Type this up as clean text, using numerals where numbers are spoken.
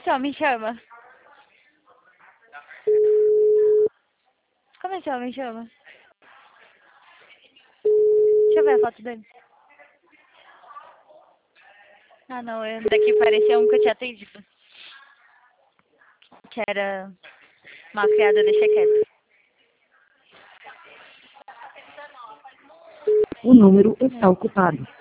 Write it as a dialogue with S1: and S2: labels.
S1: esse homem chama? Como esse homem chama? Deixa eu ver a foto dele. Ah, não, daqui parecia um que eu tinha atendido. Que era mal criada, deixa quieto.
S2: O número está ocupado.